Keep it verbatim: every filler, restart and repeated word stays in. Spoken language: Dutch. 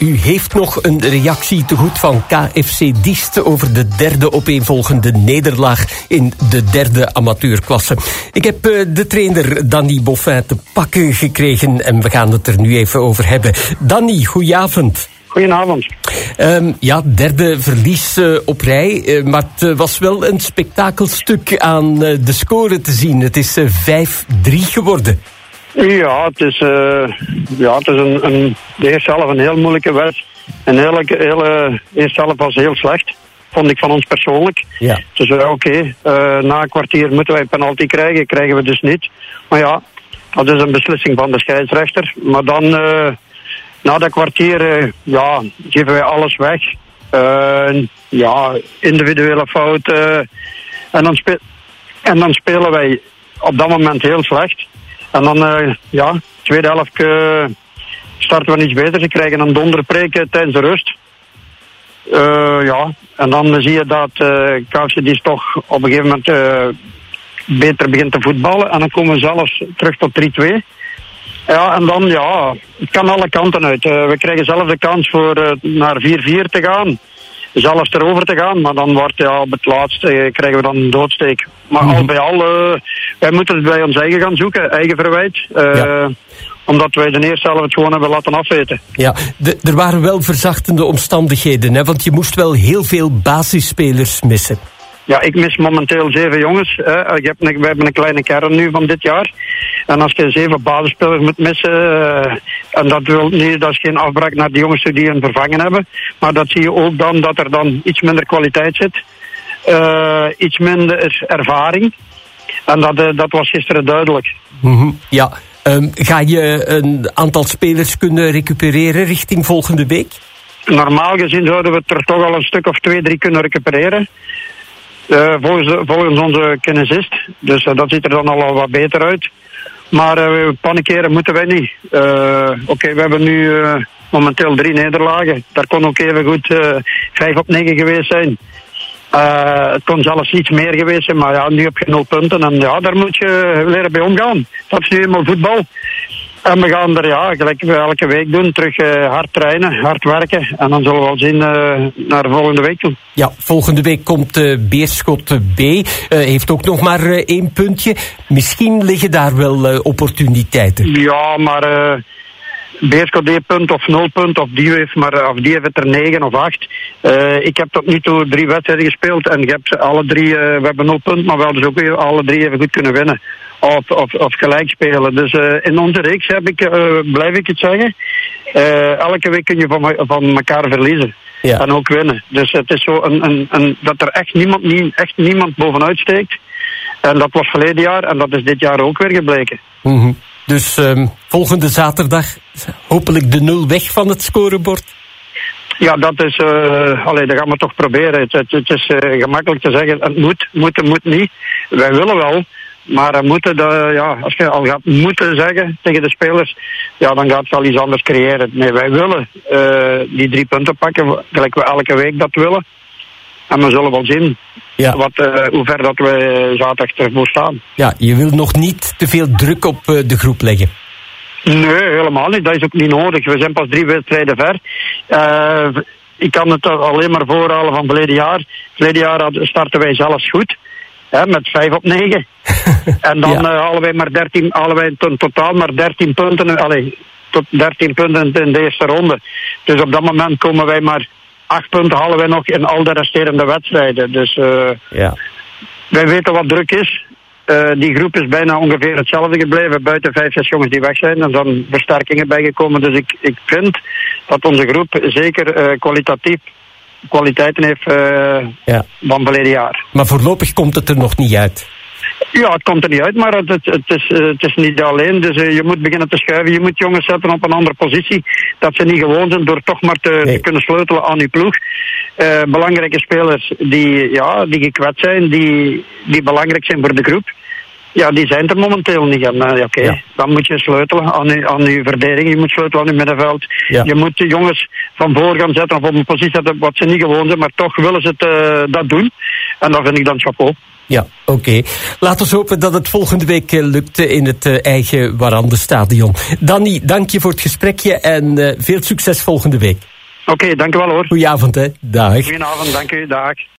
u heeft nog een reactie te goed van K F C Diest over de derde opeenvolgende nederlaag in de derde amateurklasse. Ik heb uh, de trainer Danny Boffin te pakken gekregen en we gaan het er nu even over hebben. Danny, goedenavond. Goedenavond. Um, ja, derde verlies uh, op rij, uh, maar het uh, was wel een spektakelstuk aan uh, de score te zien. Het is uh, vijf drie geworden. Ja, het is, uh, ja, het is een, een, de eerste helft een heel moeilijke wedstrijd. Een hele, hele eerste helft was heel slecht, vond ik van ons persoonlijk. Ja. Dus uh, oké, okay, uh, na een kwartier moeten wij een penalty krijgen, krijgen we dus niet. Maar ja, dat is een beslissing van de scheidsrechter. Maar dan, uh, na dat kwartier, uh, ja, geven wij alles weg. Uh, ja, individuele fouten. En dan, spe- en dan spelen wij op dat moment heel slecht. En dan, uh, ja, tweede helft uh, starten we iets beter. Ze krijgen een donderpreek tijdens de rust. Uh, ja, en dan zie je dat uh, K F C Diest toch op een gegeven moment uh, beter begint te voetballen. En dan komen we zelfs terug tot drie twee. Ja, en dan, ja, het kan alle kanten uit. Uh, we krijgen zelf de kans voor uh, naar vier vier te gaan. Zelfs erover te gaan, maar dan wordt, ja, op het laatste uh, krijgen we dan een doodsteek. Maar mm-hmm. al bij al, uh, wij moeten het bij ons eigen gaan zoeken, eigen verwijt. Uh, ja. Omdat wij de eerste helft het gewoon hebben laten afweten. Ja, de, er waren wel verzachtende omstandigheden, hè? Want je moest wel heel veel basisspelers missen. Ja, ik mis momenteel zeven jongens. Hè. Ik heb een, we hebben een kleine kern nu van dit jaar. En als je zeven basisspelers moet missen, uh, en dat wil niet, dat is geen afbraak naar de jongens die hen vervangen hebben. Maar dat zie je ook dan dat er dan iets minder kwaliteit zit. Uh, iets minder ervaring. En dat, uh, dat was gisteren duidelijk. Mm-hmm, ja. Um, ga je een aantal spelers kunnen recupereren richting volgende week? Normaal gezien zouden we er toch al een stuk of twee, drie kunnen recupereren. Uh, volgens, volgens onze kinesist. Dus uh, dat ziet er dan al wat beter uit. Maar uh, panikeren moeten wij niet. Uh, Oké, okay, we hebben nu uh, momenteel drie nederlagen. Daar kon ook even goed uh, vijf op negen geweest zijn. Uh, het kon zelfs iets meer geweest zijn, maar ja, nu heb je nul punten. En ja, daar moet je leren bij omgaan. Dat is nu eenmaal voetbal. En we gaan er, ja, gelijk we elke week doen, terug uh, hard trainen, hard werken. En dan zullen we wel zien uh, naar de volgende week toe. Ja, volgende week komt uh, Beerschot B. Uh, heeft ook nog maar uh, één puntje. Misschien liggen daar wel uh, opportuniteiten. Ja, maar uh, Beerschot één punt of nul punt, of die heeft, maar, of die heeft het er negen of acht. Uh, ik heb tot nu toe drie wedstrijden gespeeld en ik heb alle drie, uh, we hebben nul punt, maar we hadden dus ook weer alle drie even goed kunnen winnen. Of, of, of gelijk spelen. Dus uh, in onze reeks heb ik, uh, blijf ik het zeggen, uh, elke week kun je van, van elkaar verliezen. Ja. En ook winnen. Dus het is zo een, een, een, dat er echt niemand, nie, echt niemand bovenuit steekt. En dat was verleden jaar en dat is dit jaar ook weer gebleken. Mm-hmm. Dus um, volgende zaterdag hopelijk de nul weg van het scorebord. Ja, dat is, uh, allee, dat gaan we toch proberen. Het, het, het is uh, gemakkelijk te zeggen, het moet, moet, moet niet. Wij willen wel. Maar uh, moeten de, ja, als je al gaat moeten zeggen tegen de spelers, ja, dan gaat het wel iets anders creëren. Nee, wij willen uh, die drie punten pakken, gelijk we elke week dat willen. En we zullen wel zien ja. wat, uh, hoe ver dat we zaterdag ervoor staan. Ja, je wil nog niet te veel druk op uh, de groep leggen. Nee, helemaal niet. Dat is ook niet nodig. We zijn pas drie wedstrijden ver. Uh, ik kan het alleen maar voorhalen van verleden jaar. Verleden jaar starten wij zelfs goed. Hè, met vijf op negen. En dan ja. uh, halen wij maar dertien, halen wij to- totaal maar dertien punten. Allee, tot dertien punten in de eerste ronde. Dus op dat moment komen wij maar acht punten halen wij nog in al de resterende wedstrijden. Dus uh, ja. wij weten wat druk is. Uh, die groep is bijna ongeveer hetzelfde gebleven. Buiten vijf, zes jongens die weg zijn. En dan versterkingen bijgekomen. Dus ik, ik vind dat onze groep zeker uh, kwalitatief kwaliteiten heeft uh, ja. van verleden jaar. Maar voorlopig komt het er nog niet uit. Ja, het komt er niet uit, maar het, het, het, is, uh, het is niet alleen. Dus uh, je moet beginnen te schuiven. Je moet jongens zetten op een andere positie. Dat ze niet gewoon zijn door toch maar te, nee. te kunnen sleutelen aan je ploeg. Uh, belangrijke spelers die, ja, die gekwetst zijn, die, die belangrijk zijn voor de groep. Ja, die zijn er momenteel niet. En uh, oké, okay, ja. dan moet je sleutelen aan je, aan je verdediging. Je moet sleutelen aan je middenveld. Ja. Je moet de jongens van voor gaan zetten of op een positie zetten wat ze niet gewoon zijn. Maar toch willen ze het, uh, dat doen. En dat vind ik dan chapeau. Ja, oké. Okay. Laten we hopen dat het volgende week uh, lukt in het uh, eigen Warande Stadion. Danny, dank je voor het gesprekje en uh, veel succes volgende week. Oké, okay, dank u wel hoor. Goedenavond, hè. Dag. Goedenavond, dank u. Dag.